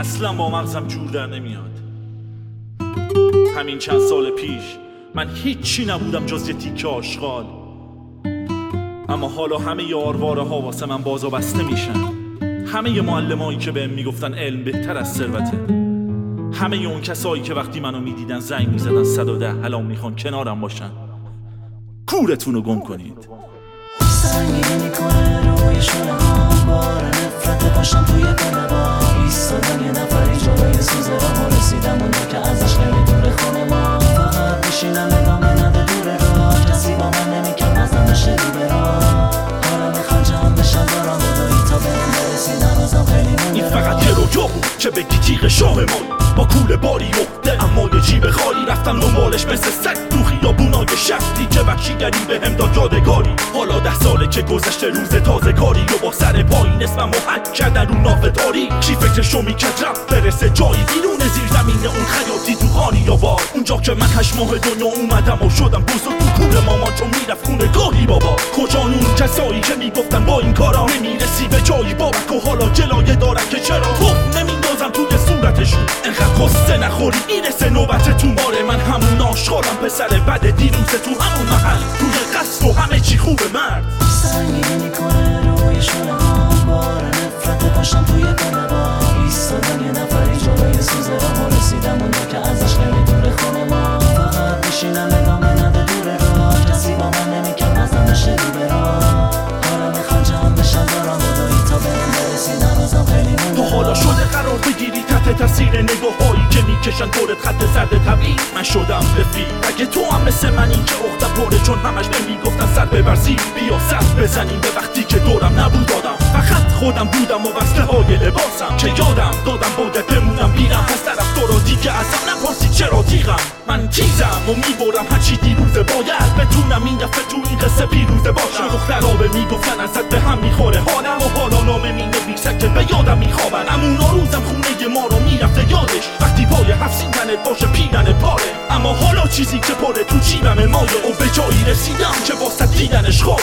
اصلا با مغزم جور در نمیاد. همین چند سال پیش من هیچی نبودم جز یه تیکه آشغال، اما حالا همه یارواره ها واسه من باز و بسته میشن. همه معلمایی که بهم میگفتن علم بهتر از ثروته، همه اون کسایی که وقتی منو میدیدن زنگ میزدن 110 الان میخوان کنارم باشن، کورتون رو گم کنید. سنگینی میکنه روی شونه ها، بار نفرت باشم توی کنه با ایستادن یه نفری جلوی سوزه راه و رسیدم اونجا که ازش خیلی دوره خونه ما. فقط بشینم ادامه نده دوره راه، کسی با من نمیکرد ازم بشه روبه راه. حالا میخوام جمع بشم دارم بدایی تا بهم برسیدن روزم خیلی مونده. این فقط یه رویا بود که بگی تیغ شاه ما با کول باری اخته، اما یه جیب خالی رفتم دنبالش مثل سگ تو خیابونای شهری که وحشیگری بهم داد یادگاری. حالا 10 ساله که گذشته روز تازه کاری و با سر پایین اسمم حک کردن رو ناف تاری. کی فکرشو میکرد رفت برسه جایی بیرون زیر زمین اون خیاطی تو خانی آباد، اونجا که من 8 ماه دنیا اومدم و شدم بزرگ تو کول مامان چون میرفت خونه گاهی بابا. کجا اون کسایی که میگفتن با این کارا نمیرسی به جایی بابک و حالا جلایه دارن که چرا توف نمیندازم توی صورتشون. انقدر قصه نخوری میرسه نوبت تو ماره، من همون آشغالم پسر بد دیروز تو همون محل توی قصد و همه چی خوبه مرد. سنگینی میکنه روی شونه ها، بار نفرت باشم توی کنه با ایستادن یه نفری جلوی سوزه راه و رسیدم اونجا که ازش خیلی دوره خونه ما. فقط بشینم ادامه نده دوره راه، کسی با من نمیکرد ازم بشه روبه راه. حالا میخوام جمع بشم دارم بدایی تا بهم برسیدن روزم خیلی مونده. تو حالا شده قرار بگیری تحت تاثیر نگاه‌هایی که میکشن دورت خط زرد طبیعی. من شدم رفیق اگه تو هم مثل منی که اختم پره، چون همش بهم میگفتن سر ببرزی بیا سر بزنیم به وقتی که دورم نبود دادم. فقط خودم بودم و وصله های لباسم که یادم دادم باید بمونم بیرم. از طرف تو را دیگه ازم نپرسی چرا تیغم، من تیزم و میبرم هرچی دیروزه باید بتونم این دفعه تو این قصه پیروزه باشم. دخترها به میگفتن ازت به هم میخوره حالم و حالا نامه مینویسن که به یادم میخوابن. امونا روزم خونه ما رو میرفته یادش وقتی پای 7 سینتنت باشه پیرن پاره. اما حالا چیزی که پاره تو جیبم مایه و به جایی رسیدم که واسه دیدنش خوابه.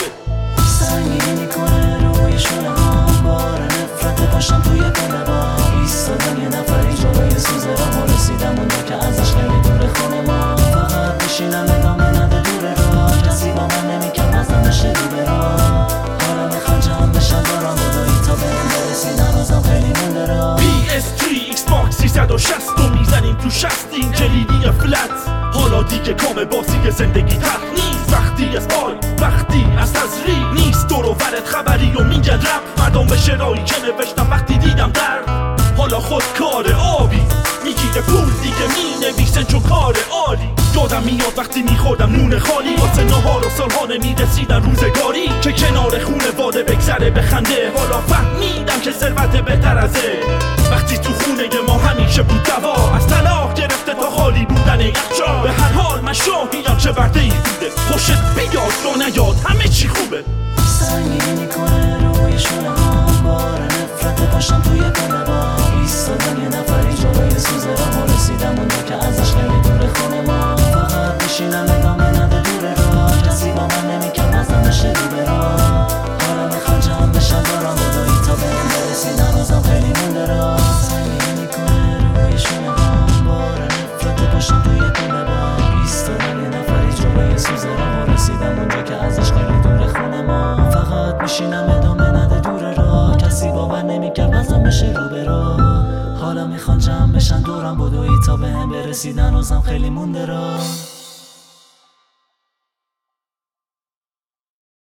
سنگینی میکنه روی شونه ها، بار نفرت باشم توی کنه با ایستادن یه نفری جلوی سوزه راه و رسیدم اونجا که ازش خیلی دوره خونه ما. فقط بشینم ادامه نده دوره راه، کسی با من نمیکرد ازم بشه روبه راه. حالا میخوام جمع بشم دارم بدایی تا بهم برسیدن روزم خیلی مونده راه. PS3 Xbox 360 رو میزنیم تو 60 این کلیدی فلت. حالا دیگه کام بازی زندگی تخت نیست، وقتی از پای وقتی از تزریق نیست. دور و برت خبری و میگن رپ مردم به شرایی که نوشتم وقتی دیدم درد. حالا خود کار آبی میگیره پول دیگه مینویسن چون کار عالی. یادم میاد وقتی میخوردم نون خالی واسه نهار و سالها نمیرسیدن روزگاری که کنار خونواده بگذره بخنده. حالا فهمیدم که ثروت بهتر ازه وقتی تو خونه ما همیشه بود دوا. از طلاق گرفته تا خالی بودن یخچال، به هر حال من شاهیدم چه وعده‌ای بوده. خوشت بیاد یا نیاد همه چی خوبه. سنگینی میکنه روی شونه ها، بار نفرت باشم توی کنه با ایستادن یه نفری جلوی سوزه راه و رسیدم اونجا که ازش خیلی دوره خونه ما. فقط بشینم ادامه نده دوره راه، کسی با من نمیکرد ازم بشه روبه راه. حالا میخوام جمع بشم دارم بدایی تا بهم برسیدن روزم خیلی مونده راه. سنگینی میکنه روی شونه ها، بار نفرت باشم توی کنه با ایستادن یه نفری جلوی سوزه راه و رسیدم اونجا که ازش خیلی دوره خونه ما. فقط بشینم ادامه نده دوره راه، کسی باور نمیکرد ازم بشه روبه راه. حالا میخوان جمع بشن دورم بدوی تا بهم برسیدن روزم خیلی مونده راه.